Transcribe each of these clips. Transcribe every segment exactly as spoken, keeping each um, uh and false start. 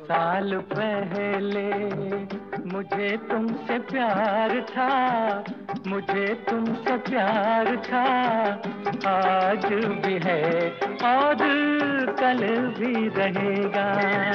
साल पहले मुझे तुमसे प्यार था, मुझे तुमसे प्यार था। आज भी है और कल भी रहेगा।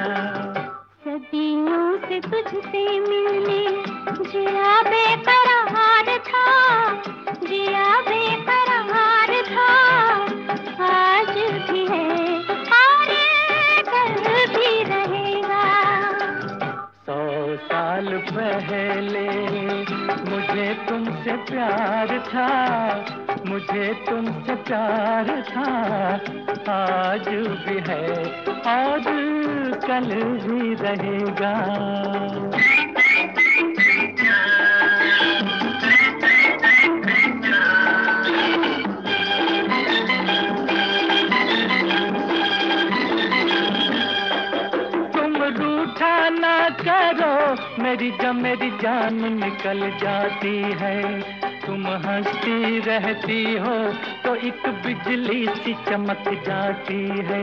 सदियों से तुझसे मिलने जिया बेकरार था, जिया बेकरार था। आज भी है और कल भी रहेगा। सौ साल पहले मुझे तुमसे प्यार था, मुझे तुमसे प्यार था। आज भी है और कल भी रहेगा। रूठा ना करो मेरी जब मेरी जान निकल जाती है। तुम हंसती रहती हो तो एक बिजली सी चमक जाती है।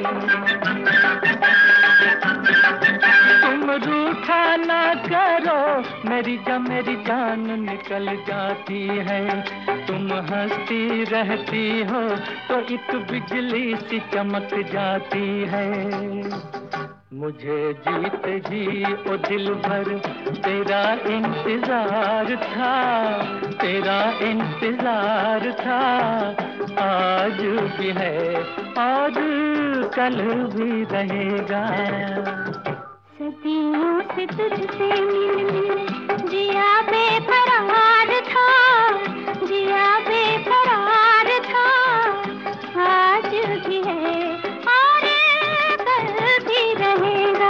तुम रूठा ना करो मेरी जब मेरी जान निकल जाती है। तुम हंसती रहती हो तो एक बिजली सी चमक जाती है। मुझे जीत जी ओ दिल भर तेरा इंतजार था, तेरा इंतजार था। आज भी है और कल भी रहेगा। सदियों से तुझसे मिलने जिया बेकरार था, जिया बेकरार था। आज भी है और कल भी रहेगा।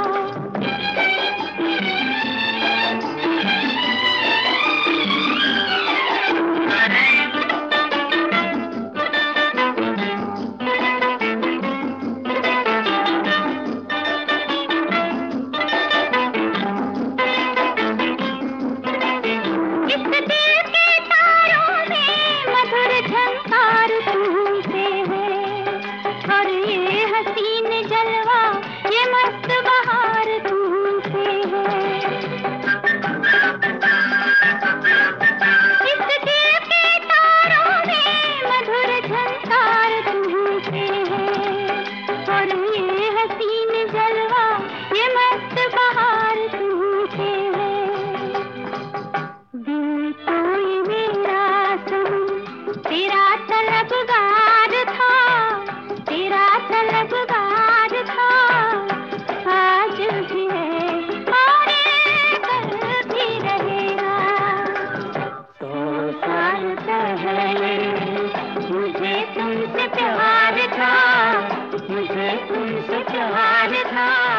हसीन जलवा ये मस्त बहार तुमसे है। इस दिल के तारों में मधुर झंकार तुमसे है। और ये हसीन जलवा ये मस्त बहार तुमसे है। दिल कोई मेरा सनम तेरा तलबगार था, तेरा तलबगार था। आज भी है और कल भी रहेगा। सौ साल पहले मुझे तुमसे प्यार था, मुझे तुमसे प्यार था।